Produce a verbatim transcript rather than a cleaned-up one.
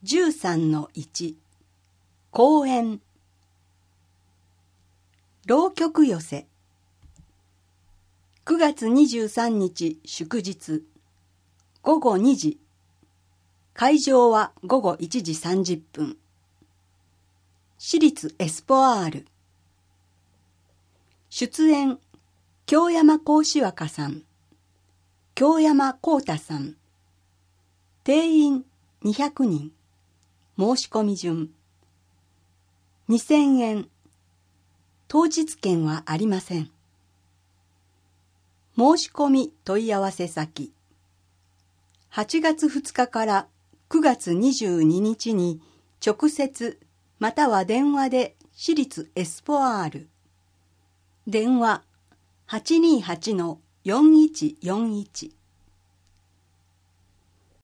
じゅうさんのいち 公演浪曲寄せくがつにじゅうさんにち祝日ごごにじ会場はごごいちじさんじゅっぷん私立エスポアール出演京山幸志若さん京山幸太さん定員にひゃくにん申し込み順にせんえん当日券はありません申し込み問い合わせ先はちがつふつかからくがつにじゅうににちに直接または電話で私立エスポアール電話 はちにーはちのよんいちよんいち